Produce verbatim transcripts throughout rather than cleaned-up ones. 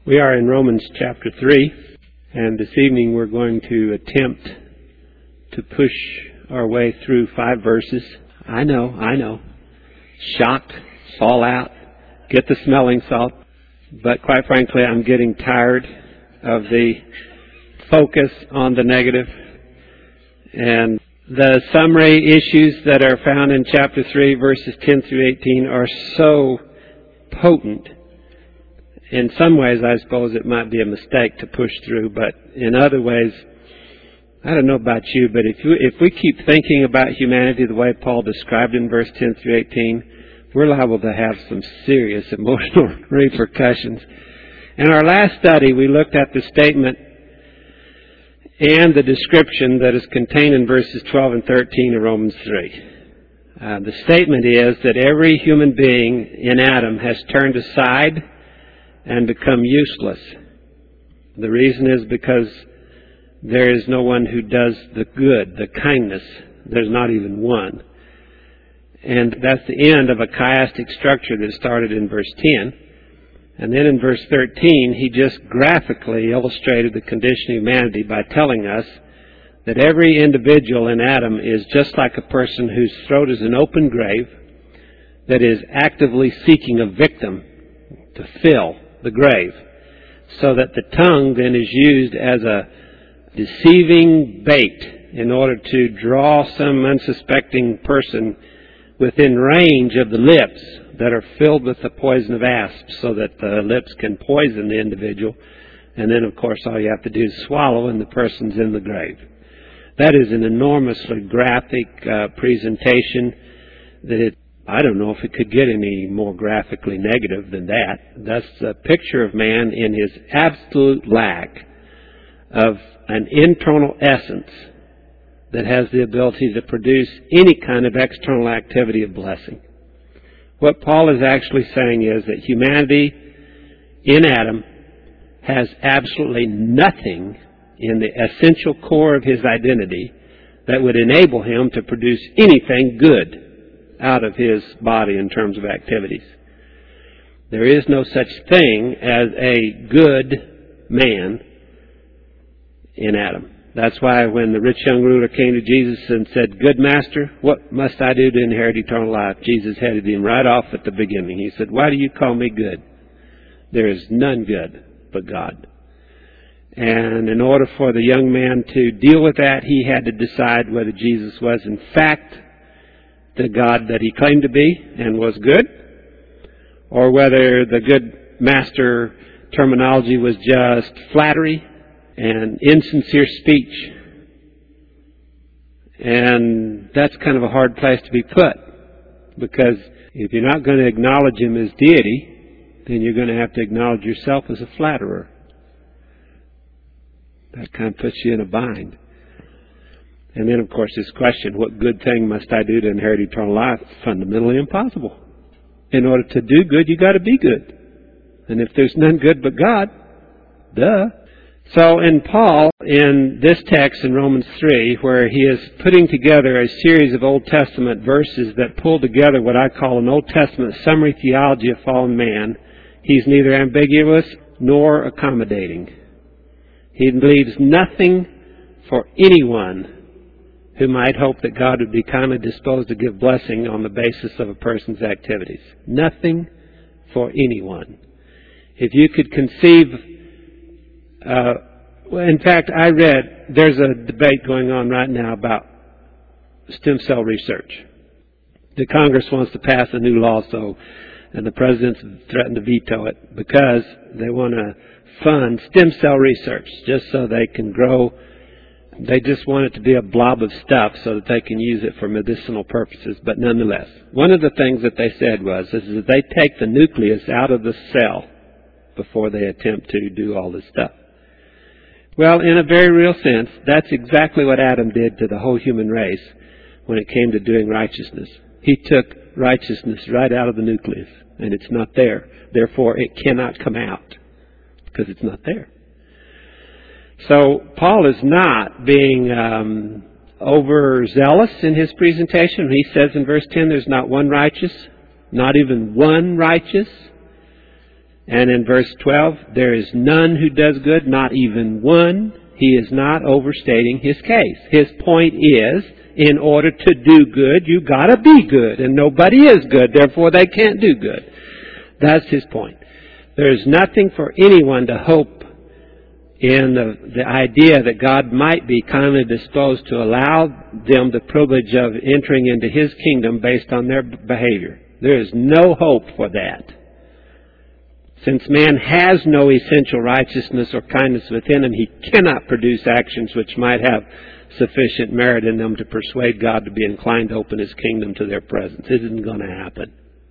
We are in Romans chapter three, and this evening we're going to attempt to push our way through five verses. I know, I know. Shocked, fall out, get the smelling salt. But quite frankly, I'm getting tired of the focus on the negative. And the summary issues that are found in chapter three, verses ten through eighteen, are so potent. In some ways, I suppose it might be a mistake to push through, but in other ways, I don't know about you, but if we, if we keep thinking about humanity the way Paul described in verse ten through eighteen, we're liable to have some serious emotional repercussions. In our last study, we looked at the statement and the description that is contained in verses twelve and thirteen of Romans three. Uh, the statement is that every human being in Adam has turned aside and become useless. The reason is because there is no one who does the good, the kindness. There's not even one. And that's the end of a chiastic structure that started in verse ten. And then in verse thirteen, he just graphically illustrated the condition of humanity by telling us that every individual in Adam is just like a person whose throat is an open grave that is actively seeking a victim to fill the grave, so that the tongue then is used as a deceiving bait in order to draw some unsuspecting person within range of the lips that are filled with the poison of asps, so that the lips can poison the individual, and then of course all you have to do is swallow and the person's in the grave. That is an enormously graphic uh, presentation that it I don't know if it could get any more graphically negative than that. That's a picture of man in his absolute lack of an internal essence that has the ability to produce any kind of external activity of blessing. What Paul is actually saying is that humanity in Adam has absolutely nothing in the essential core of his identity that would enable him to produce anything good out of his body in terms of activities. There is no such thing as a good man in Adam. That's why when the rich young ruler came to Jesus and said, "Good master, what must I do to inherit eternal life?" Jesus headed him right off at the beginning. He said, "Why do you call me good? There is none good but God." And in order for the young man to deal with that, he had to decide whether Jesus was in fact the God that he claimed to be and was good, or whether the good master terminology was just flattery and insincere speech. And that's kind of a hard place to be put, because if you're not going to acknowledge him as deity, then you're going to have to acknowledge yourself as a flatterer. That kind of puts you in a bind. And then, of course, this question, what good thing must I do to inherit eternal life? It's fundamentally impossible. In order to do good, you've got to be good. And if there's none good but God, duh. So in Paul, in this text in Romans three, where he is putting together a series of Old Testament verses that pull together what I call an Old Testament summary theology of fallen man, he's neither ambiguous nor accommodating. He leaves nothing for anyone who might hope that God would be kindly disposed to give blessing on the basis of a person's activities. Nothing for anyone. If you could conceive, uh, well, in fact, I read, there's a debate going on right now about stem cell research. The Congress wants to pass a new law, so, and the president's threatened to veto it because they want to fund stem cell research just so they can grow. They just want it to be a blob of stuff so that they can use it for medicinal purposes. But nonetheless, one of the things that they said was is that they take the nucleus out of the cell before they attempt to do all this stuff. Well, in a very real sense, that's exactly what Adam did to the whole human race when it came to doing righteousness. He took righteousness right out of the nucleus, and it's not there. Therefore, it cannot come out because it's not there. So Paul is not being um, overzealous in his presentation. He says in verse ten, there's not one righteous, not even one righteous. And in verse twelve, there is none who does good, not even one. He is not overstating his case. His point is, in order to do good, you gotta be good. And nobody is good, therefore they can't do good. That's his point. There is nothing for anyone to hope in the, the idea that God might be kindly disposed to allow them the privilege of entering into His kingdom based on their behavior. There is no hope for that. Since man has no essential righteousness or kindness within him, he cannot produce actions which might have sufficient merit in them to persuade God to be inclined to open His kingdom to their presence. It isn't going to happen.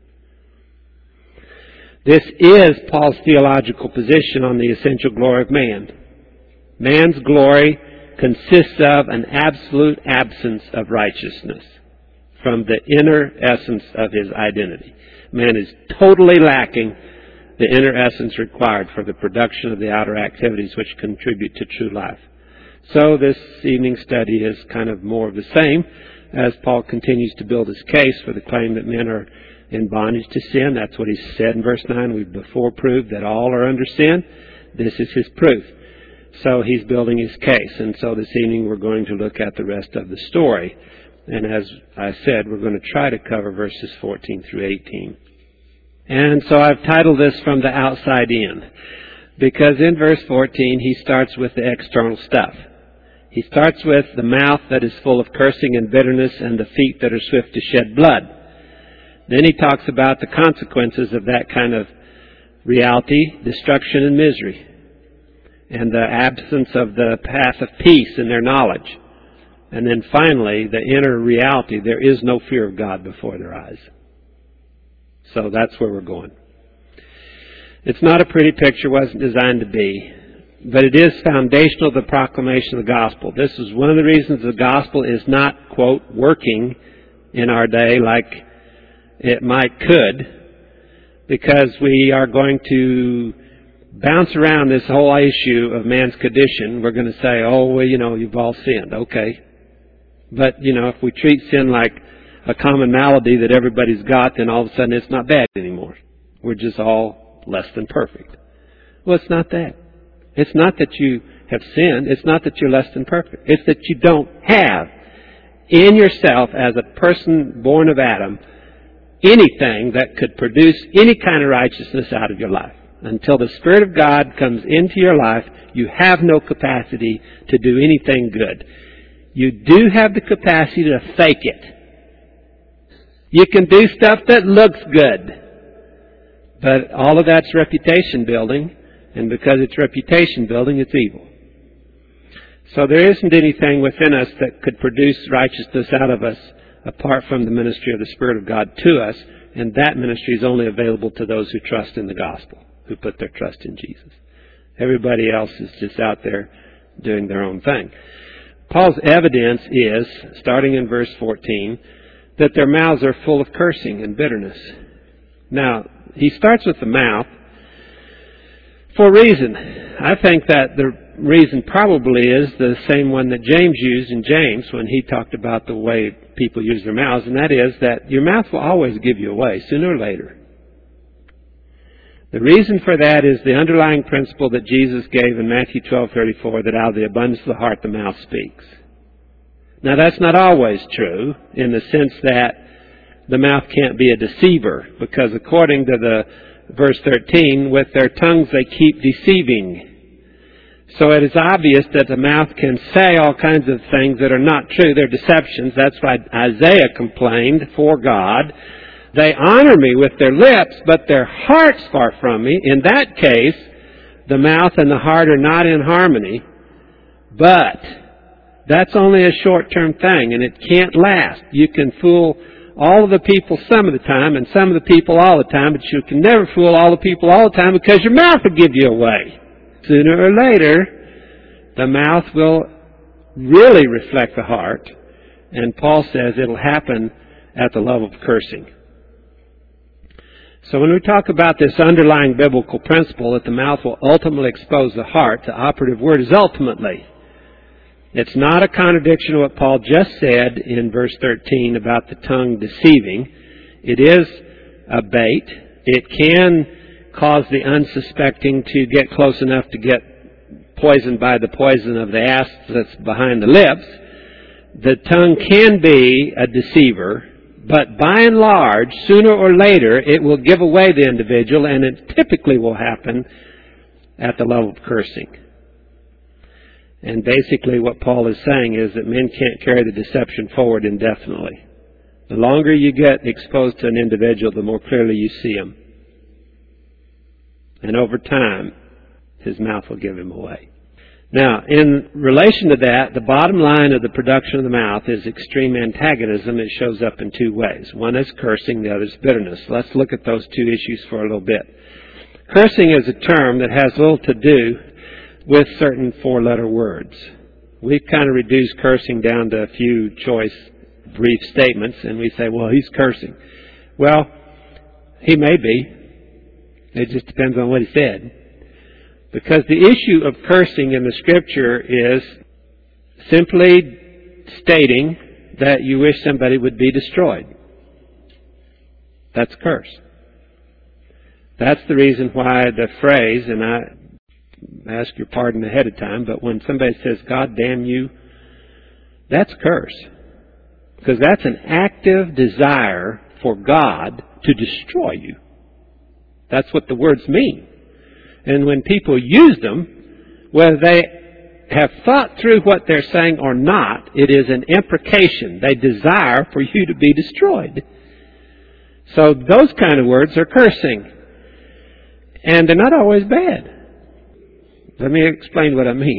This is Paul's theological position on the essential glory of man. Man's glory consists of an absolute absence of righteousness from the inner essence of his identity. Man is totally lacking the inner essence required for the production of the outer activities which contribute to true life. So this evening study is kind of more of the same as Paul continues to build his case for the claim that men are in bondage to sin. That's what he said in verse nine. We've before proved that all are under sin. This is his proof. So he's building his case. And so this evening we're going to look at the rest of the story. And as I said, we're going to try to cover verses fourteen through eighteen. And so I've titled this From the Outside In, because in verse fourteen he starts with the external stuff. He starts with the mouth that is full of cursing and bitterness and the feet that are swift to shed blood. Then he talks about the consequences of that kind of reality, destruction and misery, and the absence of the path of peace in their knowledge. And then finally, the inner reality, there is no fear of God before their eyes. So that's where we're going. It's not a pretty picture, wasn't designed to be, but it is foundational to the proclamation of the gospel. This is one of the reasons the gospel is not, quote, working in our day like it might could, because we are going to bounce around this whole issue of man's condition. We're going to say, oh, well, you know, you've all sinned. Okay. But, you know, if we treat sin like a common malady that everybody's got, then all of a sudden it's not bad anymore. We're just all less than perfect. Well, it's not that. It's not that you have sinned. It's not that you're less than perfect. It's that you don't have in yourself, as a person born of Adam, anything that could produce any kind of righteousness out of your life. Until the Spirit of God comes into your life, you have no capacity to do anything good. You do have the capacity to fake it. You can do stuff that looks good. But all of that's reputation building, and because it's reputation building, it's evil. So there isn't anything within us that could produce righteousness out of us apart from the ministry of the Spirit of God to us, and that ministry is only available to those who trust in the gospel, who put their trust in Jesus. Everybody else is just out there doing their own thing. Paul's evidence is, starting in verse fourteen, that their mouths are full of cursing and bitterness. Now, he starts with the mouth for a reason. I think that the reason probably is the same one that James used in James when he talked about the way people use their mouths, and that is that your mouth will always give you away, sooner or later. The reason for that is the underlying principle that Jesus gave in Matthew twelve thirty-four, that out of the abundance of the heart the mouth speaks. Now that's not always true in the sense that the mouth can't be a deceiver, because according to the verse thirteen, with their tongues they keep deceiving. So it is obvious that the mouth can say all kinds of things that are not true. They're deceptions. That's why Isaiah complained for God. They honor me with their lips, but their heart's far from me. In that case, the mouth and the heart are not in harmony. But that's only a short-term thing, and it can't last. You can fool all of the people some of the time and some of the people all the time, but you can never fool all the people all the time, because your mouth will give you away. Sooner or later, the mouth will really reflect the heart, and Paul says it'll happen at the level of cursing. So when we talk about this underlying biblical principle that the mouth will ultimately expose the heart, the operative word is ultimately. It's not a contradiction to what Paul just said in verse thirteen about the tongue deceiving. It is a bait. It can cause the unsuspecting to get close enough to get poisoned by the poison of the asp that's behind the lips. The tongue can be a deceiver, but by and large, sooner or later, it will give away the individual, and it typically will happen at the level of cursing. And basically what Paul is saying is that men can't carry the deception forward indefinitely. The longer you get exposed to an individual, the more clearly you see him. And over time, his mouth will give him away. Now, in relation to that, the bottom line of the production of the mouth is extreme antagonism. It shows up in two ways. One is cursing, the other is bitterness. Let's look at those two issues for a little bit. Cursing is a term that has little to do with certain four-letter words. We've kind of reduced cursing down to a few choice, brief statements, and we say, well, he's cursing. Well, he may be. It just depends on what he said. Because the issue of cursing in the Scripture is simply stating that you wish somebody would be destroyed. That's a curse. That's the reason why the phrase, and I ask your pardon ahead of time, but when somebody says, God damn you, that's a curse. Because that's an active desire for God to destroy you. That's what the words mean. And when people use them, whether they have thought through what they're saying or not, it is an imprecation. They desire for you to be destroyed. So those kind of words are cursing. And they're not always bad. Let me explain what I mean.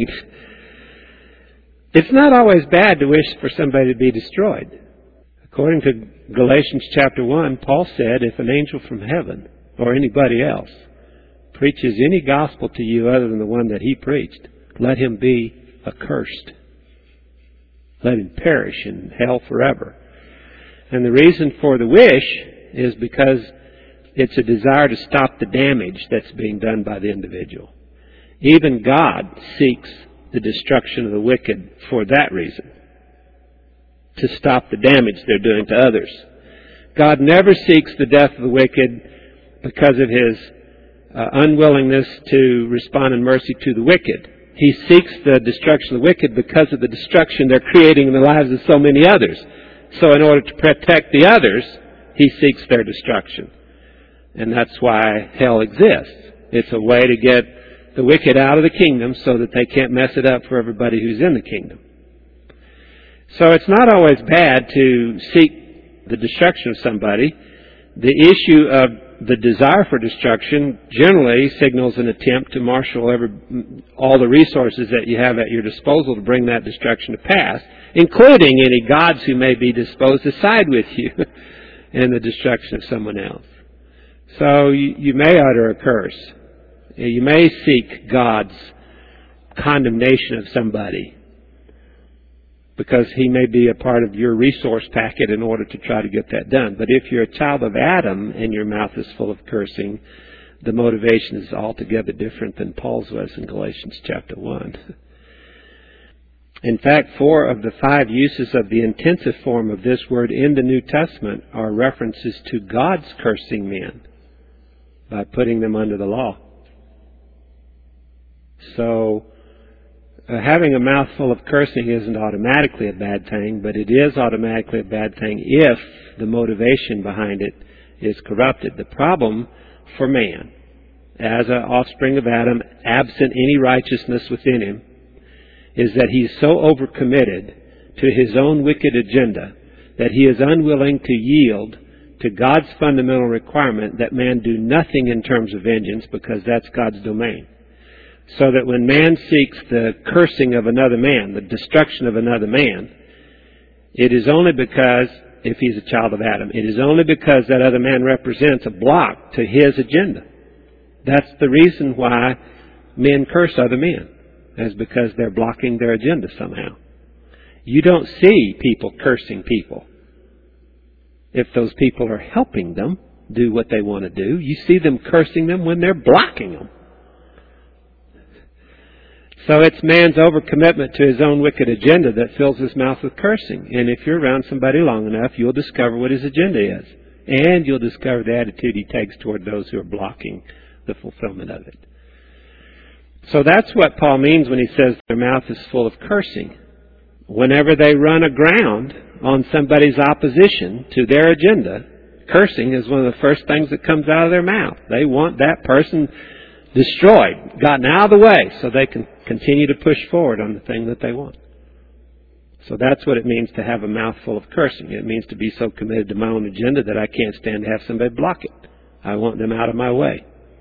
It's not always bad to wish for somebody to be destroyed. According to Galatians chapter one, Paul said, if an angel from heaven or anybody else preaches any gospel to you other than the one that he preached, let him be accursed. Let him perish in hell forever. And the reason for the wish is because it's a desire to stop the damage that's being done by the individual. Even God seeks the destruction of the wicked for that reason, to stop the damage they're doing to others. God never seeks the death of the wicked because of his uh, unwillingness to respond in mercy to the wicked. He seeks the destruction of the wicked because of the destruction they're creating in the lives of so many others. So in order to protect the others, he seeks their destruction. And that's why hell exists. It's a way to get the wicked out of the kingdom so that they can't mess it up for everybody who's in the kingdom. So it's not always bad to seek the destruction of somebody. The issue of the desire for destruction generally signals an attempt to marshal every, all the resources that you have at your disposal to bring that destruction to pass, including any gods who may be disposed to side with you in the destruction of someone else. So you, you may utter a curse. You may seek God's condemnation of somebody because he may be a part of your resource packet in order to try to get that done. But if you're a child of Adam and your mouth is full of cursing, the motivation is altogether different than Paul's was in Galatians chapter one. In fact, four of the five uses of the intensive form of this word in the New Testament are references to God's cursing men by putting them under the law. So, uh, having a mouth full of cursing isn't automatically a bad thing, but it is automatically a bad thing if the motivation behind it is corrupted. The problem for man, as an offspring of Adam, absent any righteousness within him, is that he's so overcommitted to his own wicked agenda that he is unwilling to yield to God's fundamental requirement that man do nothing in terms of vengeance because that's God's domain. So that when man seeks the cursing of another man, the destruction of another man, it is only because, if he's a child of Adam, it is only because that other man represents a block to his agenda. That's the reason why men curse other men, is because they're blocking their agenda somehow. You don't see people cursing people if those people are helping them do what they want to do. You see them cursing them when they're blocking them. So it's man's overcommitment to his own wicked agenda that fills his mouth with cursing. And if you're around somebody long enough, you'll discover what his agenda is. And you'll discover the attitude he takes toward those who are blocking the fulfillment of it. So that's what Paul means when he says their mouth is full of cursing. Whenever they run aground on somebody's opposition to their agenda, cursing is one of the first things that comes out of their mouth. They want that person destroyed, gotten out of the way, so they can continue to push forward on the thing that they want. So that's what it means to have a mouth full of cursing. It means to be so committed to my own agenda that I can't stand to have somebody block it. I want them out of my way.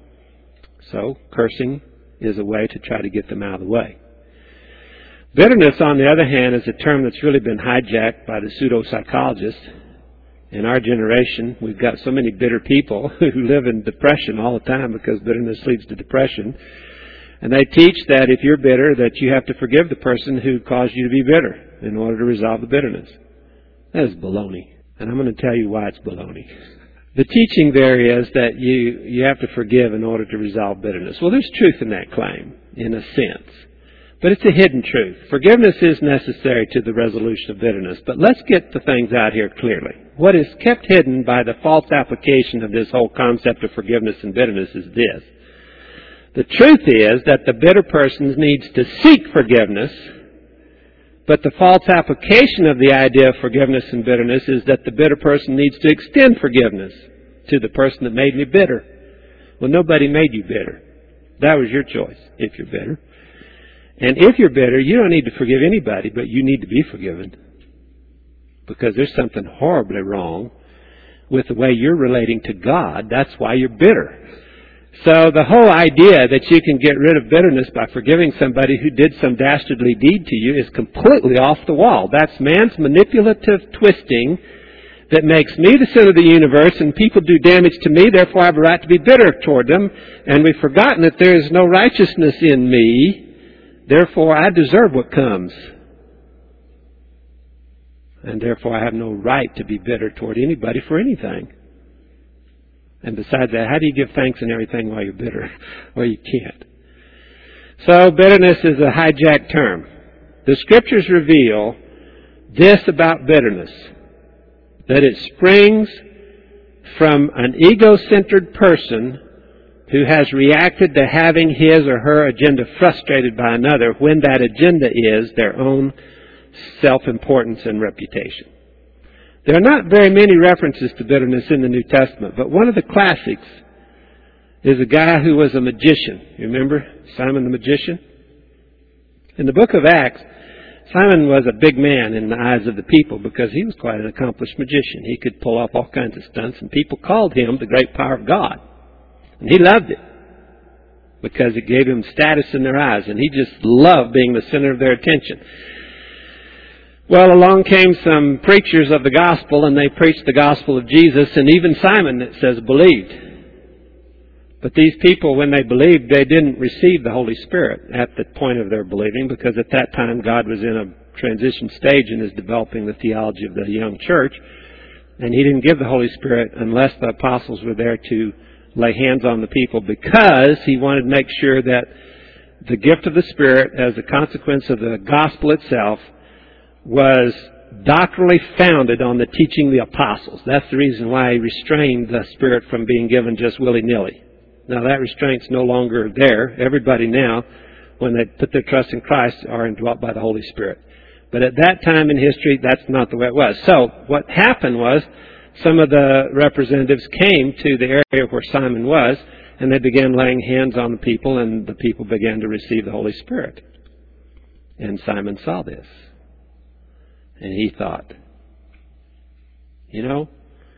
So cursing is a way to try to get them out of the way. Bitterness, on the other hand, is a term that's really been hijacked by the pseudo-psychologists. In our generation, we've got so many bitter people who live in depression all the time because bitterness leads to depression. And they teach that if you're bitter, that you have to forgive the person who caused you to be bitter in order to resolve the bitterness. That is baloney. And I'm going to tell you why it's baloney. The teaching there is that you, you have to forgive in order to resolve bitterness. Well, there's truth in that claim, in a sense. But it's a hidden truth. Forgiveness is necessary to the resolution of bitterness. But let's get the things out here clearly. What is kept hidden by the false application of this whole concept of forgiveness and bitterness is this. The truth is that the bitter person needs to seek forgiveness, but the false application of the idea of forgiveness and bitterness is that the bitter person needs to extend forgiveness to the person that made me bitter. Well, nobody made you bitter. That was your choice, if you're bitter. And if you're bitter, you don't need to forgive anybody, but you need to be forgiven. Because there's something horribly wrong with the way you're relating to God. That's why you're bitter. So the whole idea that you can get rid of bitterness by forgiving somebody who did some dastardly deed to you is completely off the wall. That's man's manipulative twisting that makes me the center of the universe and people do damage to me, therefore I have a right to be bitter toward them. And we've forgotten that there is no righteousness in me, therefore I deserve what comes. And therefore I have no right to be bitter toward anybody for anything. And besides that, how do you give thanks and everything while you're bitter? Well, you can't. So bitterness is a hijacked term. The Scriptures reveal this about bitterness, that it springs from an ego-centered person who has reacted to having his or her agenda frustrated by another when that agenda is their own self-importance and reputation. There are not very many references to bitterness in the New Testament, but one of the classics is a guy who was a magician. You remember Simon the magician? In the book of Acts, Simon was a big man in the eyes of the people because he was quite an accomplished magician. He could pull off all kinds of stunts, and people called him the great power of God. And he loved it because it gave him status in their eyes, and he just loved being the center of their attention. Well, along came some preachers of the gospel, and they preached the gospel of Jesus, and even Simon, it says, believed. But these people, when they believed, they didn't receive the Holy Spirit at the point of their believing, because at that time God was in a transition stage and is developing the theology of the young church, and He didn't give the Holy Spirit unless the apostles were there to lay hands on the people, because He wanted to make sure that the gift of the Spirit, as a consequence of the gospel itself, was doctrinally founded on the teaching of the apostles. That's the reason why He restrained the Spirit from being given just willy-nilly. Now that restraint's no longer there. Everybody now, when they put their trust in Christ, are indwelt by the Holy Spirit. But at that time in history, that's not the way it was. So what happened was, some of the representatives came to the area where Simon was, and they began laying hands on the people, and the people began to receive the Holy Spirit. And Simon saw this. And he thought, you know,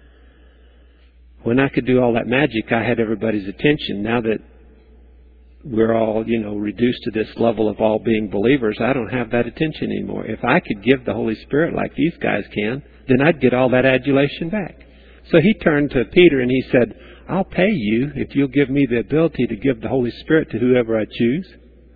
when I could do all that magic, I had everybody's attention. Now that we're all, you know, reduced to this level of all being believers, I don't have that attention anymore. If I could give the Holy Spirit like these guys can, then I'd get all that adulation back. So he turned to Peter and he said, I'll pay you if you'll give me the ability to give the Holy Spirit to whoever I choose.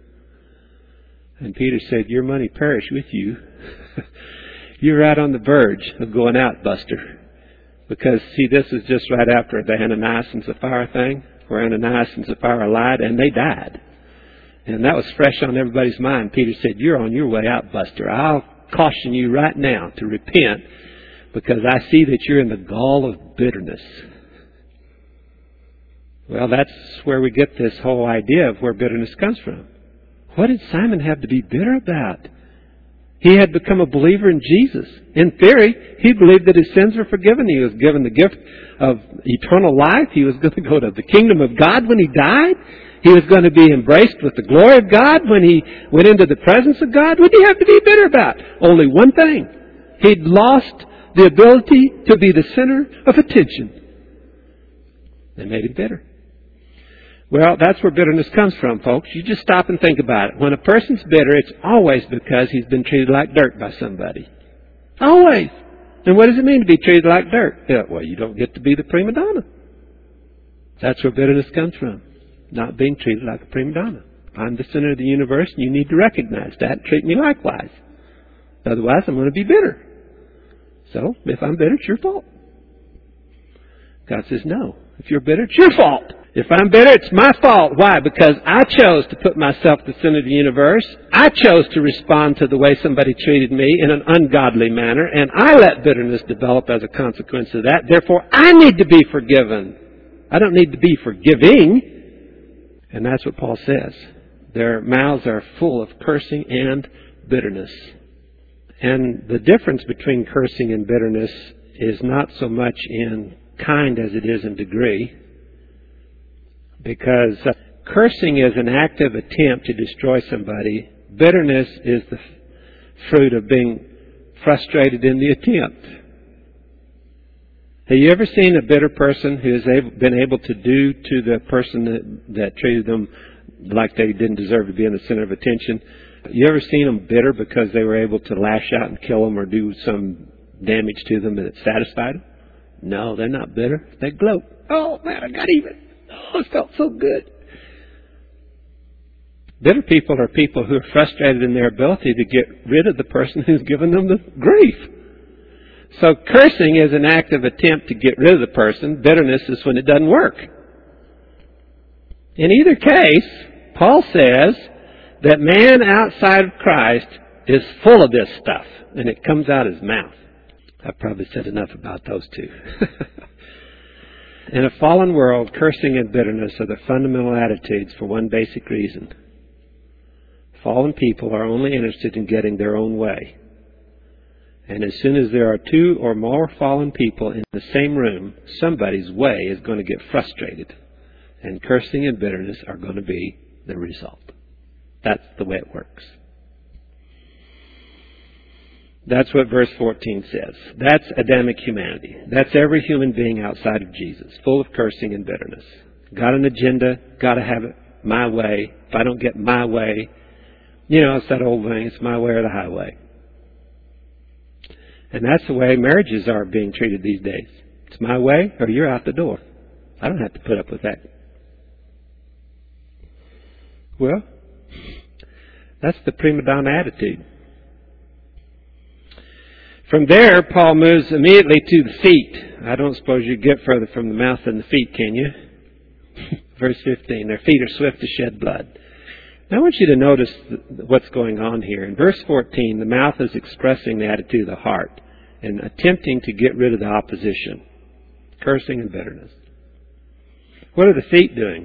And Peter said, your money perish with you. You're right on the verge of going out, Buster. Because, see, this is just right after the Ananias and Sapphira thing, where Ananias and Sapphira lied, and they died. And that was fresh on everybody's mind. Peter said, you're on your way out, Buster. I'll caution you right now to repent, because I see that you're in the gall of bitterness. Well, that's where we get this whole idea of where bitterness comes from. What did Simon have to be bitter about? He had become a believer in Jesus. In theory, he believed that his sins were forgiven. He was given the gift of eternal life. He was going to go to the kingdom of God when he died. He was going to be embraced with the glory of God when he went into the presence of God. What did he have to be bitter about? Only one thing. He'd lost the ability to be the center of attention. That made him bitter. Well, that's where bitterness comes from, folks. You just stop and think about it. When a person's bitter, it's always because he's been treated like dirt by somebody. Always. And what does it mean to be treated like dirt? Yeah, well, you don't get to be the prima donna. That's where bitterness comes from. Not being treated like a prima donna. I'm the center of the universe, and you need to recognize that and treat me likewise. Otherwise, I'm going to be bitter. So, if I'm bitter, it's your fault. God says, no. If you're bitter, it's your fault. If I'm bitter, it's my fault. Why? Because I chose to put myself at the center of the universe. I chose to respond to the way somebody treated me in an ungodly manner, and I let bitterness develop as a consequence of that. Therefore, I need to be forgiven. I don't need to be forgiving. And that's what Paul says. Their mouths are full of cursing and bitterness. And the difference between cursing and bitterness is not so much in kind as it is in degree. Because uh, cursing is an active attempt to destroy somebody. Bitterness is the f- fruit of being frustrated in the attempt. Have you ever seen a bitter person who has able, been able to do to the person that, that treated them like they didn't deserve to be in the center of attention? You ever seen them bitter because they were able to lash out and kill them or do some damage to them that satisfied them? No, they're not bitter. They gloat. Oh, man, I got even. Oh, it felt so good. Bitter people are people who are frustrated in their ability to get rid of the person who's given them the grief. So cursing is an active attempt to get rid of the person. Bitterness is when it doesn't work. In either case, Paul says that man outside of Christ is full of this stuff, and it comes out his mouth. I've probably said enough about those two. In a fallen world, cursing and bitterness are the fundamental attitudes for one basic reason. Fallen people are only interested in getting their own way. And as soon as there are two or more fallen people in the same room, somebody's way is going to get frustrated. And cursing and bitterness are going to be the result. That's the way it works. That's what verse fourteen says. That's Adamic humanity. That's every human being outside of Jesus, full of cursing and bitterness. Got an agenda, got to have it my way. If I don't get my way, you know, it's that old thing, it's my way or the highway. And that's the way marriages are being treated these days. It's my way or you're out the door. I don't have to put up with that. Well, that's the prima donna attitude. From there, Paul moves immediately to the feet. I don't suppose you get further from the mouth than the feet, can you? Verse fifteen, their feet are swift to shed blood. Now I want you to notice what's going on here. In verse fourteen, the mouth is expressing the attitude of the heart and attempting to get rid of the opposition, cursing and bitterness. What are the feet doing?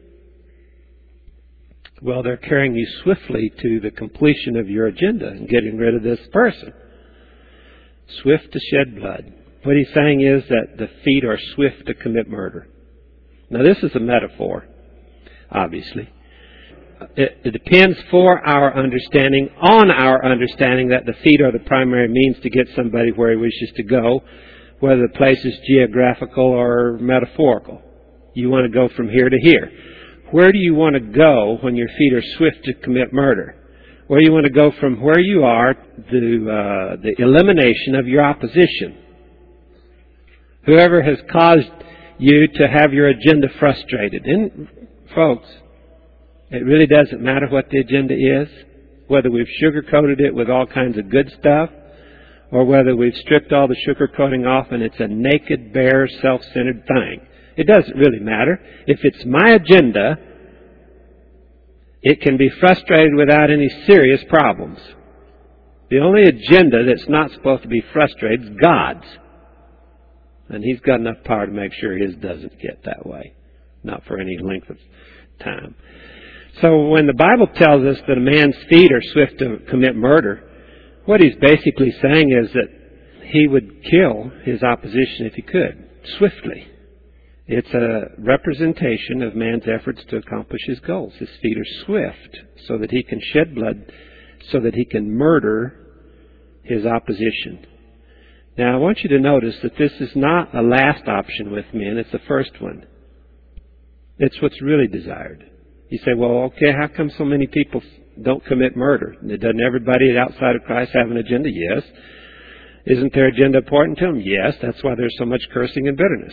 Well, they're carrying you swiftly to the completion of your agenda and getting rid of this person. Swift to shed blood. What he's saying is that the feet are swift to commit murder. Now, this is a metaphor, obviously. It, it depends for our understanding, on our understanding that the feet are the primary means to get somebody where he wishes to go, whether the place is geographical or metaphorical. You want to go from here to here. Where do you want to go when your feet are swift to commit murder? Where you want to go from where you are to uh, the elimination of your opposition. Whoever has caused you to have your agenda frustrated. And folks, it really doesn't matter what the agenda is, whether we've sugar-coated it with all kinds of good stuff, or whether we've stripped all the sugar-coating off and it's a naked, bare, self-centered thing. It doesn't really matter. If it's my agenda, it can be frustrated without any serious problems. The only agenda that's not supposed to be frustrated is God's. And He's got enough power to make sure His doesn't get that way. not for any length of time. So when the Bible tells us that a man's feet are swift to commit murder, what he's basically saying is that he would kill his opposition if he could, swiftly. It's a representation of man's efforts to accomplish his goals. His feet are swift so that he can shed blood, so that he can murder his opposition. Now, I want you to notice that this is not a last option with men. It's the first one. It's what's really desired. You say, well, okay, how come so many people don't commit murder? Doesn't everybody outside of Christ have an agenda? Yes. Isn't their agenda important to them? Yes. That's why there's so much cursing and bitterness.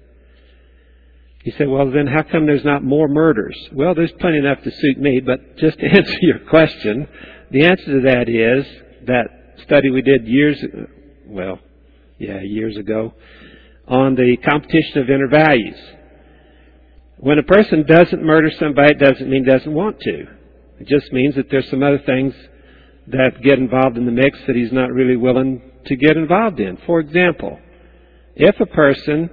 You say, well, then how come there's not more murders? Well, there's plenty enough to suit me, but just to answer your question, the answer to that is that study we did years, well, yeah, years ago, on the competition of inner values. When a person doesn't murder somebody, it doesn't mean doesn't want to. It just means that there's some other things that get involved in the mix that he's not really willing to get involved in. For example, if a person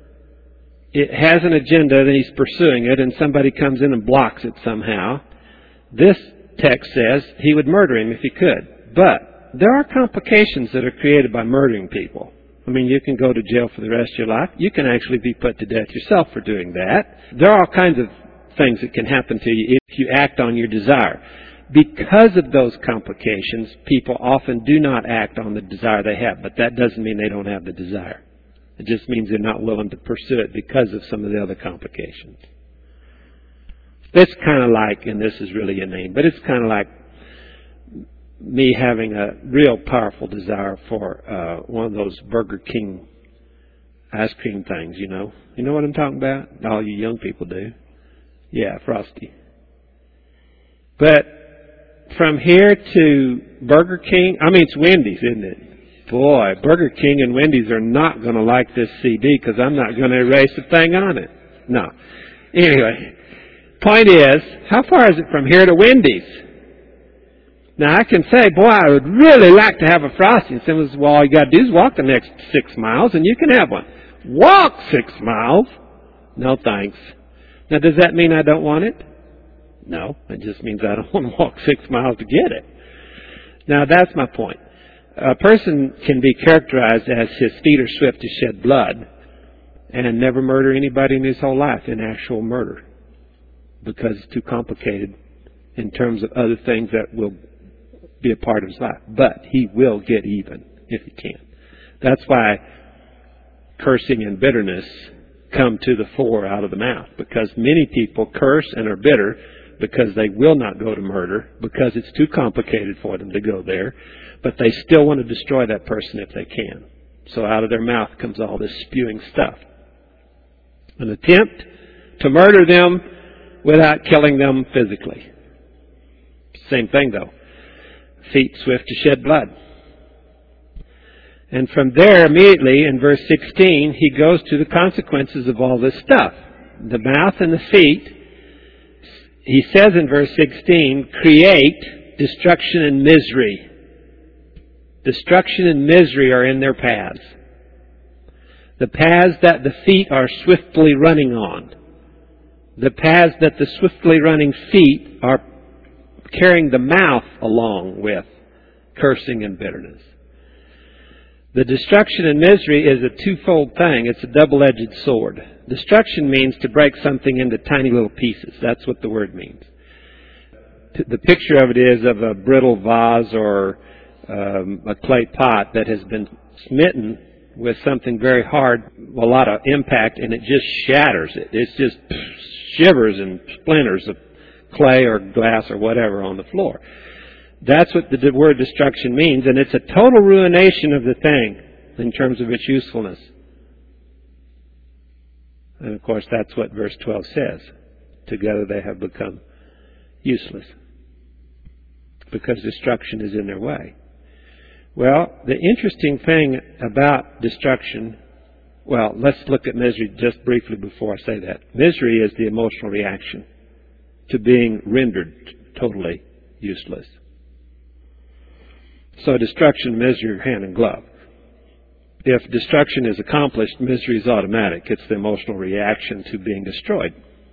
it has an agenda and he's pursuing it and somebody comes in and blocks it somehow, this text says he would murder him if he could. But there are complications that are created by murdering people. I mean, you can go to jail for the rest of your life. You can actually be put to death yourself for doing that. There are all kinds of things that can happen to you if you act on your desire. Because of those complications, people often do not act on the desire they have, but that doesn't mean they don't have the desire. It just means they're not willing to pursue it because of some of the other complications. It's kind of like, and this is really inane, but it's kind of like me having a real powerful desire for uh, one of those Burger King ice cream things, you know. You know what I'm talking about? All you young people do. Yeah, Frosty. But from here to Burger King, I mean, it's Wendy's, isn't it? Boy, Burger King and Wendy's are not going to like this C D because I'm not going to erase a thing on it. No. Anyway, point is, how far is it from here to Wendy's? Now, I can say, boy, I would really like to have a Frosty. And someone says, well, all you got to do is walk the next six miles and you can have one. Walk six miles? No, thanks. Now, does that mean I don't want it? No, it just means I don't want to walk six miles to get it. Now, that's my point. A person can be characterized as his feet are swift to shed blood and never murder anybody in his whole life in actual murder because it's too complicated in terms of other things that will be a part of his life. But he will get even if he can. That's why cursing and bitterness come to the fore out of the mouth, because many people curse and are bitter because they will not go to murder because it's too complicated for them to go there, but they still want to destroy that person if they can. So out of their mouth comes all this spewing stuff. An attempt to murder them without killing them physically. Same thing though. Feet swift to shed blood. And from there, immediately in verse sixteen, he goes to the consequences of all this stuff. The mouth and the feet, he says in verse sixteen, create destruction and misery. Destruction and misery are in their paths. The paths that the feet are swiftly running on. The paths that the swiftly running feet are carrying the mouth along with cursing and bitterness. The destruction and misery is a twofold thing. It's a double-edged sword. Destruction means to break something into tiny little pieces. That's what the word means. The picture of it is of a brittle vase or um, a clay pot that has been smitten with something very hard, a lot of impact, and it just shatters it. It just shivers and splinters of clay or glass or whatever on the floor. That's what the word destruction means, and it's a total ruination of the thing in terms of its usefulness. And of course, that's what verse twelve says. Together they have become useless because destruction is in their way. Well, the interesting thing about destruction, well, let's look at misery just briefly before I say that. Misery is the emotional reaction to being rendered totally useless. So destruction and misery are hand in glove. if destruction is accomplished, misery is automatic. It's the emotional reaction to being destroyed.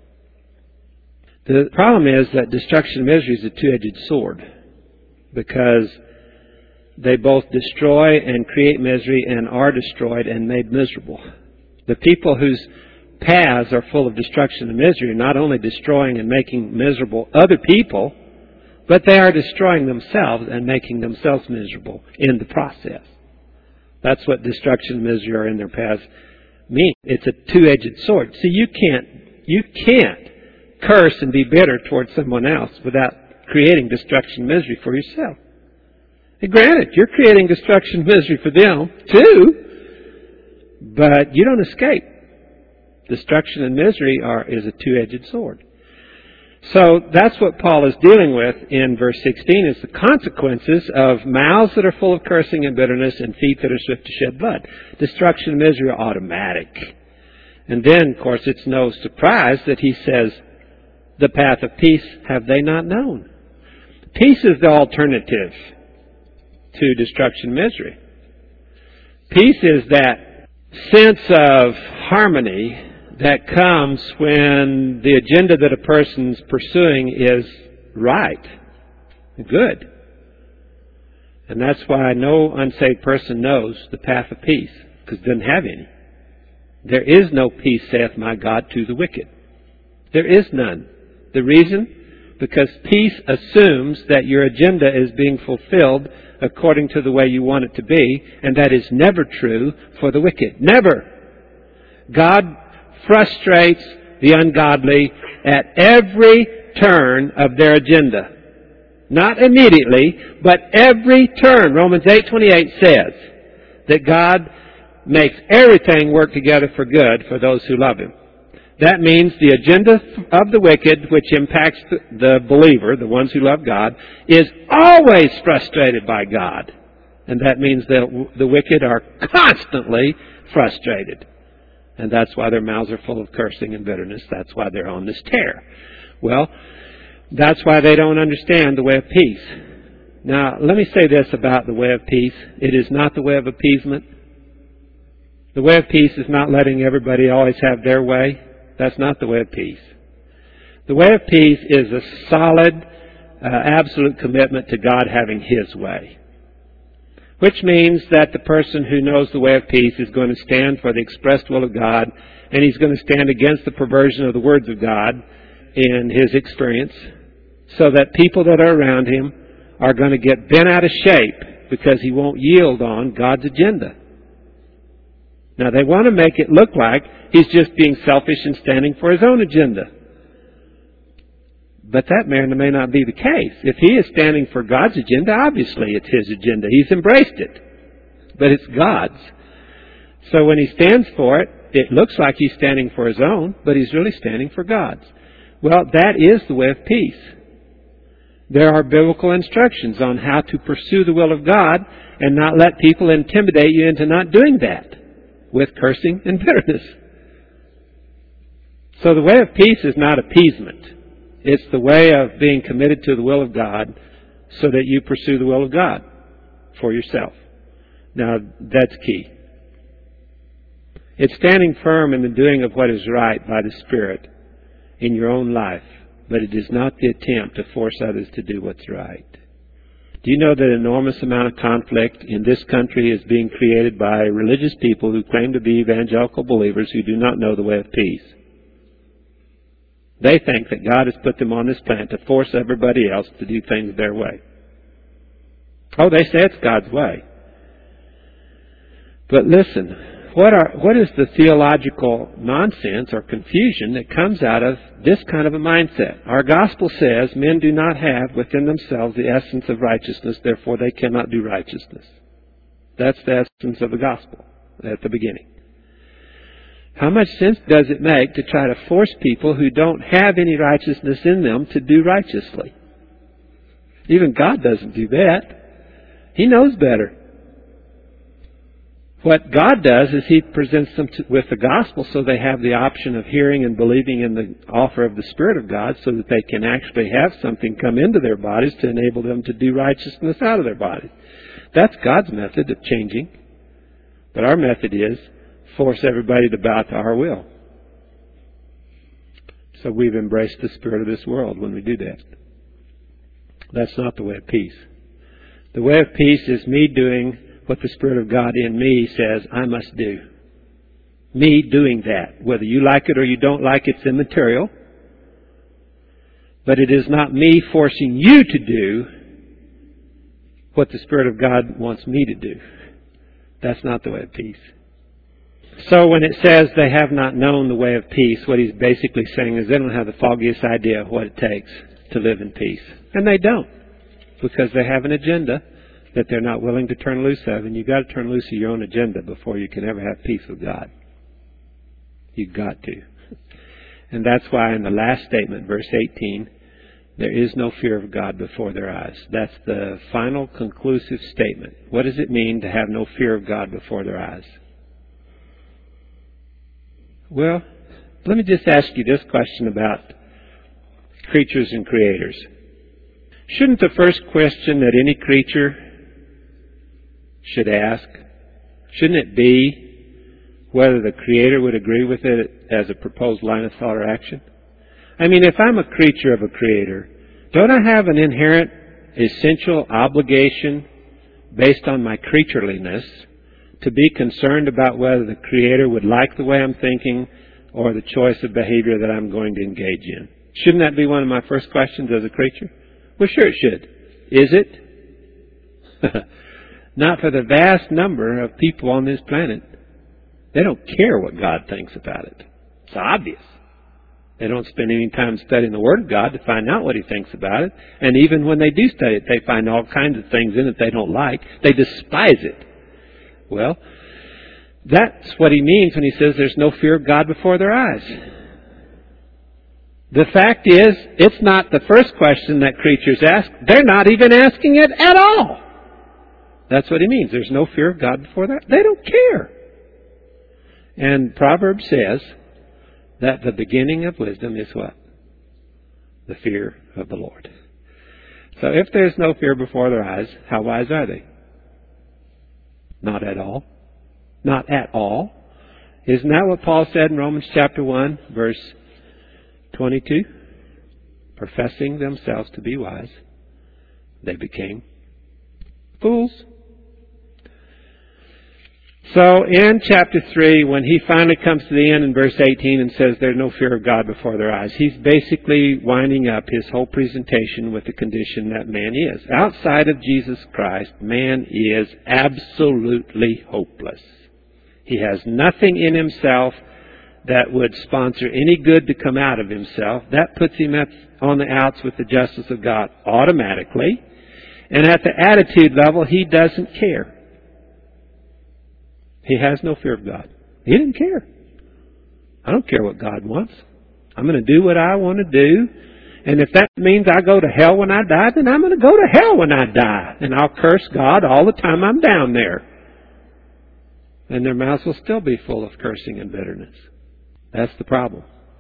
The problem is that destruction and misery is a two-edged sword, because they both destroy and create misery and are destroyed and made miserable. The people whose paths are full of destruction and misery are not only destroying and making miserable other people, but they are destroying themselves and making themselves miserable in the process. That's what destruction and misery are in their paths mean. It's a two-edged sword. See, you can't, you can't curse and be bitter towards someone else without creating destruction and misery for yourself. And granted, you're creating destruction and misery for them too, but you don't escape. Destruction and misery are is a two-edged sword. So that's what Paul is dealing with in verse sixteen, is the consequences of mouths that are full of cursing and bitterness and feet that are swift to shed blood. Destruction and misery are automatic. And then, of course, it's no surprise that he says, the path of peace have they not known. Peace is the alternative to destruction and misery. Peace is that sense of harmony that comes when the agenda that a person's pursuing is right, good. And that's why no unsaved person knows the path of peace, because it doesn't have any. There is no peace, saith my God, to the wicked. There is none. The reason? Because peace assumes that your agenda is being fulfilled according to the way you want it to be, and that is never true for the wicked. Never. God frustrates the ungodly at every turn of their agenda. Not immediately, but every turn. Romans eight twenty-eight says that God makes everything work together for good for those who love Him. That means the agenda of the wicked, which impacts the believer, the ones who love God, is always frustrated by God. And that means that the wicked are constantly frustrated. And that's why their mouths are full of cursing and bitterness. That's why they're on this tear. Well, that's why they don't understand the way of peace. Now, let me say this about the way of peace. It is not the way of appeasement. The way of peace is not letting everybody always have their way. That's not the way of peace. The way of peace is a solid, uh, absolute commitment to God having His way. Which means that the person who knows the way of peace is going to stand for the expressed will of God, and he's going to stand against the perversion of the words of God in his experience, so that people that are around him are going to get bent out of shape because he won't yield on God's agenda. Now, they want to make it look like he's just being selfish and standing for his own agenda. But that may or may not be the case. If he is standing for God's agenda, obviously it's his agenda. He's embraced it. But it's God's. So when he stands for it, it looks like he's standing for his own, but he's really standing for God's. Well, that is the way of peace. There are biblical instructions on how to pursue the will of God and not let people intimidate you into not doing that with cursing and bitterness. So the way of peace is not appeasement. It's the way of being committed to the will of God so that you pursue the will of God for yourself. Now, that's key. It's standing firm in the doing of what is right by the Spirit in your own life, but it is not the attempt to force others to do what's right. Do you know that an enormous amount of conflict in this country is being created by religious people who claim to be evangelical believers who do not know the way of peace? They think that God has put them on this planet to force everybody else to do things their way. Oh, they say it's God's way. But listen, what are what is the theological nonsense or confusion that comes out of this kind of a mindset? Our gospel says men do not have within themselves the essence of righteousness, therefore they cannot do righteousness. That's the essence of the gospel at the beginning. How much sense does it make to try to force people who don't have any righteousness in them to do righteously? Even God doesn't do that. He knows better. What God does is He presents them to, with the gospel so they have the option of hearing and believing in the offer of the Spirit of God so that they can actually have something come into their bodies to enable them to do righteousness out of their bodies. That's God's method of changing. But our method is force everybody to bow to our will. So we've embraced the spirit of this world when we do that. That's not the way of peace. The way of peace is me doing what the Spirit of God in me says I must do. Me doing that. Whether you like it or you don't like it, it's immaterial. But it is not me forcing you to do what the Spirit of God wants me to do. That's not the way of peace. So when it says they have not known the way of peace, what he's basically saying is they don't have the foggiest idea of what it takes to live in peace. And they don't, because they have an agenda that they're not willing to turn loose of. And you've got to turn loose of your own agenda before you can ever have peace with God. You've got to. And that's why in the last statement, verse eighteen, there is no fear of God before their eyes. That's the final conclusive statement. What does it mean to have no fear of God before their eyes? Well, let me just ask you this question about creatures and creators. Shouldn't the first question that any creature should ask, shouldn't it be whether the Creator would agree with it as a proposed line of thought or action? I mean, if I'm a creature of a Creator, don't I have an inherent, essential obligation based on my creatureliness to be concerned about whether the Creator would like the way I'm thinking or the choice of behavior that I'm going to engage in? Shouldn't that be one of my first questions as a creature? Well, sure it should. Is it? Not for the vast number of people on this planet. They don't care what God thinks about it. It's obvious. They don't spend any time studying the Word of God to find out what He thinks about it. And even when they do study it, they find all kinds of things in it they don't like. They despise it. Well, that's what He means when He says there's no fear of God before their eyes. The fact is, it's not the first question that creatures ask. They're not even asking it at all. That's what He means. There's no fear of God before their eyes. They don't care. And Proverbs says that the beginning of wisdom is what? The fear of the Lord. So if there's no fear before their eyes, how wise are they? Not at all. Not at all. Isn't that what Paul said in Romans chapter one, verse twenty-two? Professing themselves to be wise, they became fools. So in chapter three, when he finally comes to the end in verse eighteen and says there's no fear of God before their eyes, he's basically winding up his whole presentation with the condition that man is. Outside of Jesus Christ, man is absolutely hopeless. He has nothing in himself that would sponsor any good to come out of himself. That puts him at, on the outs with the justice of God automatically. And at the attitude level, he doesn't care. He has no fear of God. He didn't care. I don't care what God wants. I'm going to do what I want to do. And if that means I go to hell when I die, then I'm going to go to hell when I die. And I'll curse God all the time I'm down there. And their mouths will still be full of cursing and bitterness. That's the problem.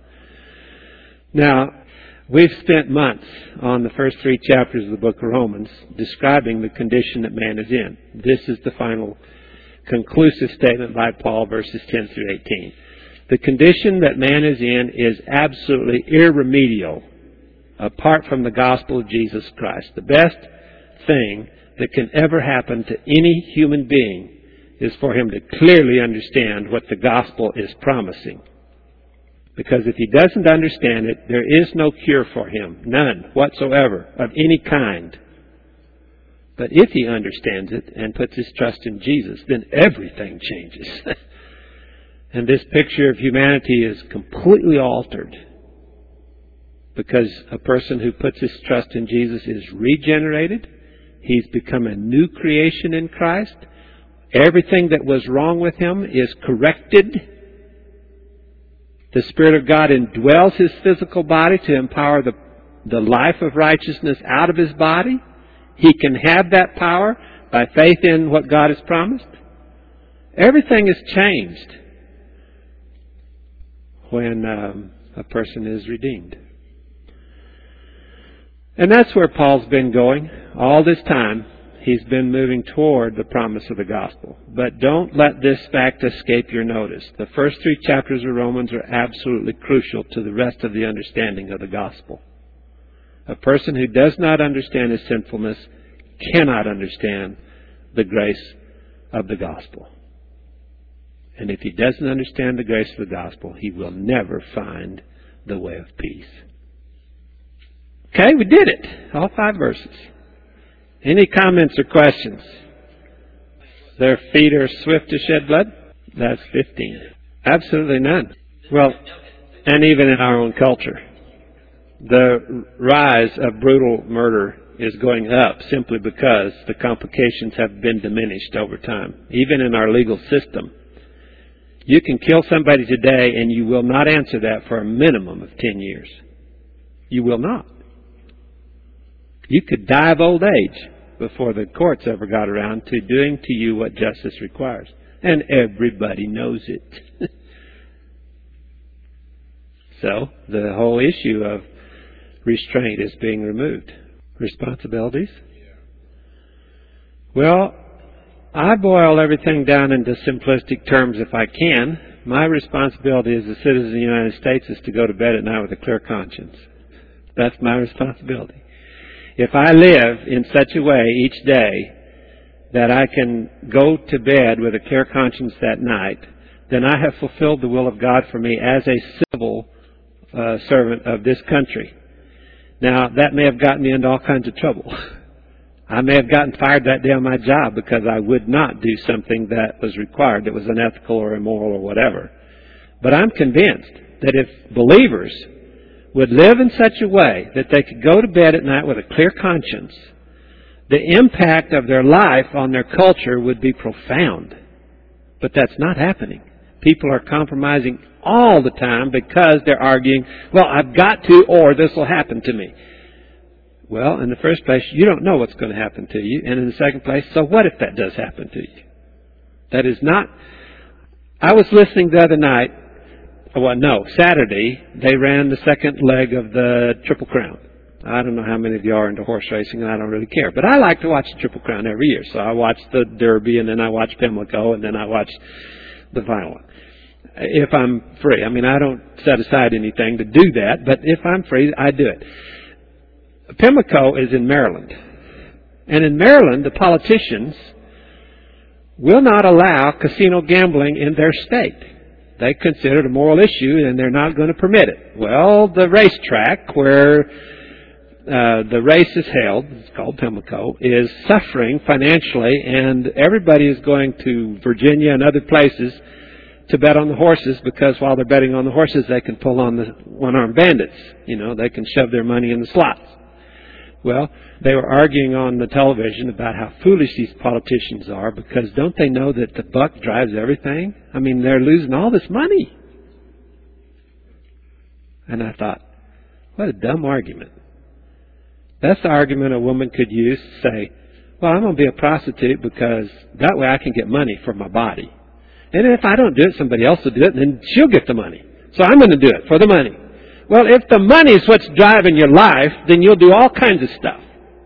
Now, we've spent months on the first three chapters of the book of Romans describing the condition that man is in. This is the final conclusive statement by Paul, verses ten through eighteen. The condition that man is in is absolutely irremediable apart from the gospel of Jesus Christ. The best thing that can ever happen to any human being is for him to clearly understand what the gospel is promising. Because if he doesn't understand it, there is no cure for him. None whatsoever of any kind. But if he understands it and puts his trust in Jesus, then everything changes. And this picture of humanity is completely altered. Because a person who puts his trust in Jesus is regenerated. He's become a new creation in Christ. Everything that was wrong with him is corrected. The Spirit of God indwells his physical body to empower the, the life of righteousness out of his body. He can have that power by faith in what God has promised. Everything is changed when um, a person is redeemed. And that's where Paul's been going all this time. he's been moving toward the promise of the gospel. But don't let this fact escape your notice. The first three chapters of Romans are absolutely crucial to the rest of the understanding of the gospel. A person who does not understand his sinfulness cannot understand the grace of the gospel. And if he doesn't understand the grace of the gospel, he will never find the way of peace. Okay, we did it. All five verses. Any comments or questions? Their feet are swift to shed blood? That's fifteen. Absolutely none. Well, and even in our own culture, the rise of brutal murder is going up simply because the complications have been diminished over time. Even in our legal system, you can kill somebody today and you will not answer that for a minimum of ten years. You will not. You could die of old age before the courts ever got around to doing to you what justice requires. And everybody knows it. So, the whole issue of restraint is being removed. Responsibilities? Well, I boil everything down into simplistic terms if I can. My responsibility as a citizen of the United States is to go to bed at night with a clear conscience. That's my responsibility. If I live in such a way each day that I can go to bed with a clear conscience that night, then I have fulfilled the will of God for me as a civil uh, servant of this country. Now, that may have gotten me into all kinds of trouble. I may have gotten fired that day on my job because I would not do something that was required, that was unethical or immoral or whatever. But I'm convinced that if believers would live in such a way that they could go to bed at night with a clear conscience, the impact of their life on their culture would be profound. But that's not happening. People are compromising all the time because they're arguing, well, I've got to, or this will happen to me. Well, in the first place, you don't know what's going to happen to you. And in the second place, so what if that does happen to you? That is not... I was listening the other night, well, no, Saturday, they ran the second leg of the Triple Crown. I don't know how many of you are into horse racing, and I don't really care. But I like to watch the Triple Crown every year. So I watch the Derby, and then I watch Pimlico, and then I watch the final one. If I'm free. I mean, I don't set aside anything to do that, but if I'm free, I do it. Pimlico is in Maryland. And in Maryland, the politicians will not allow casino gambling in their state. They consider it a moral issue, and they're not going to permit it. Well, the racetrack where uh, the race is held, it's called Pimlico, is suffering financially, and everybody is going to Virginia and other places to bet on the horses, because while they're betting on the horses, they can pull on the one-armed bandits. You know, they can shove their money in the slots. Well, they were arguing on the television about how foolish these politicians are, because don't they know that the buck drives everything? I mean, they're losing all this money. And I thought, what a dumb argument. That's the argument a woman could use to say, well, I'm going to be a prostitute because that way I can get money for my body. And if I don't do it, somebody else will do it, and then she'll get the money. So I'm going to do it for the money. Well, if the money is what's driving your life, then you'll do all kinds of stuff.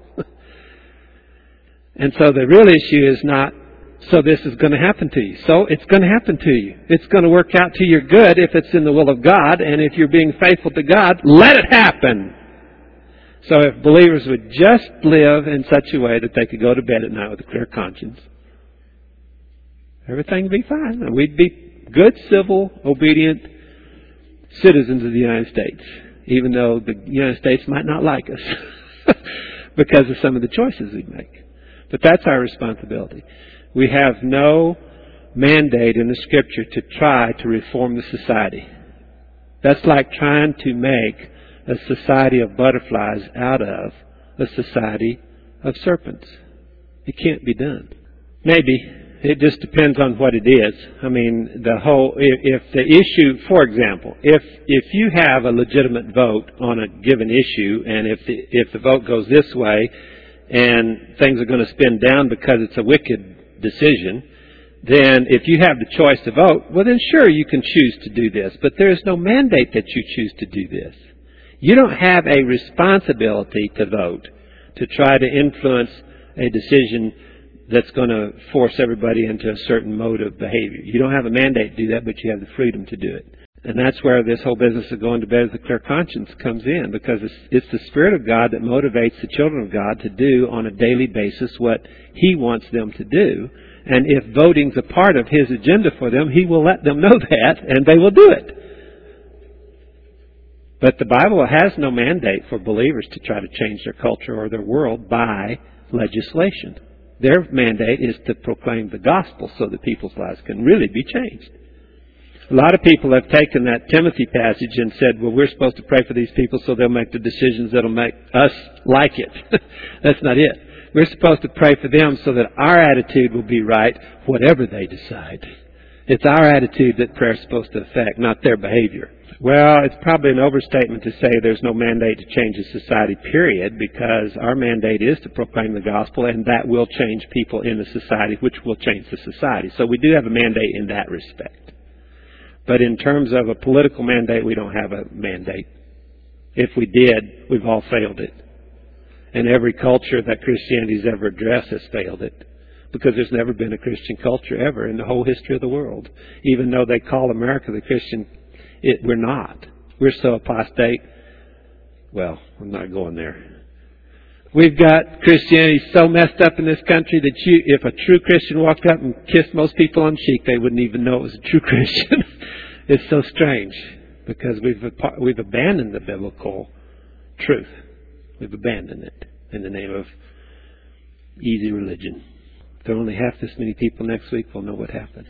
And so the real issue is not, so this is going to happen to you. So it's going to happen to you. It's going to work out to your good if it's in the will of God, and if you're being faithful to God, let it happen. So if believers would just live in such a way that they could go to bed at night with a clear conscience, everything would be fine. And we'd be good, civil, obedient citizens of the United States, even though the United States might not like us because of some of the choices we make. But that's our responsibility. We have no mandate in the Scripture to try to reform the society. That's like trying to make a society of butterflies out of a society of serpents. It can't be done. Maybe. It just depends on what it is. I mean, the whole, if, if the issue, for example, if if you have a legitimate vote on a given issue, and if the, if the vote goes this way, and things are going to spin down because it's a wicked decision, then if you have the choice to vote, well then sure, you can choose to do this. But there is no mandate that you choose to do this. You don't have a responsibility to vote, to try to influence a decision that's going to force everybody into a certain mode of behavior. You don't have a mandate to do that, but you have the freedom to do it. And that's where this whole business of going to bed with a clear conscience comes in, because it's, it's the Spirit of God that motivates the children of God to do on a daily basis what He wants them to do. And if voting's a part of His agenda for them, He will let them know that, and they will do it. But the Bible has no mandate for believers to try to change their culture or their world by legislation. Their mandate is to proclaim the gospel so that people's lives can really be changed. A lot of people have taken that Timothy passage and said, well, we're supposed to pray for these people so they'll make the decisions that'll make us like it. That's not it. We're supposed to pray for them so that our attitude will be right, whatever they decide. It's our attitude that prayer is supposed to affect, not their behavior. Well, it's probably an overstatement to say there's no mandate to change the society, period, because our mandate is to proclaim the gospel, and that will change people in the society, which will change the society. So we do have a mandate in that respect. But in terms of a political mandate, we don't have a mandate. If we did, we've all failed it. And every culture that Christianity's ever addressed has failed it. Because there's never been a Christian culture ever in the whole history of the world. Even though they call America the Christian, it, we're not. We're so apostate. Well, I'm not going there. We've got Christianity so messed up in this country that you, if a true Christian walked up and kissed most people on the cheek, they wouldn't even know it was a true Christian. It's so strange because we've we've abandoned the biblical truth. We've abandoned it in the name of easy religion. If there are only half this many people next week, we'll know what happened.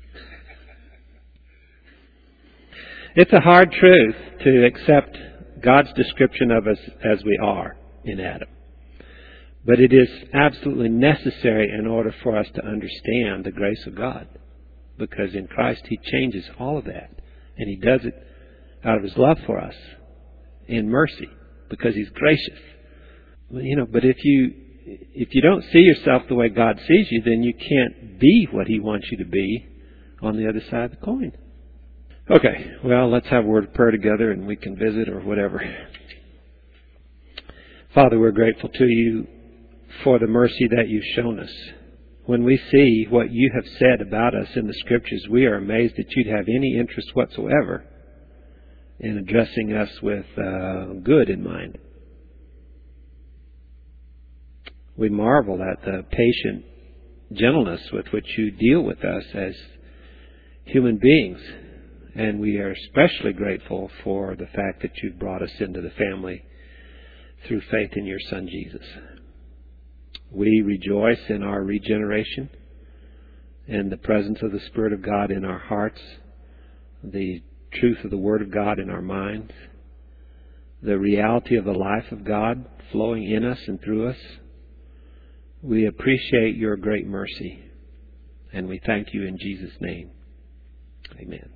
It's a hard truth to accept God's description of us as we are in Adam. But it is absolutely necessary in order for us to understand the grace of God. Because in Christ He changes all of that. And He does it out of His love for us in mercy. Because He's gracious. You know, but if you if you don't see yourself the way God sees you, then you can't be what He wants you to be on the other side of the coin. Okay, well, let's have a word of prayer together and we can visit or whatever. Father, we're grateful to You for the mercy that You've shown us. When we see what You have said about us in the Scriptures, we are amazed that You'd have any interest whatsoever in addressing us with uh, good in mind. We marvel at the patient gentleness with which You deal with us as human beings. And we are especially grateful for the fact that You've brought us into the family through faith in Your Son, Jesus. We rejoice in our regeneration and the presence of the Spirit of God in our hearts, the truth of the Word of God in our minds, the reality of the life of God flowing in us and through us. We appreciate Your great mercy, and we thank You in Jesus' name. Amen.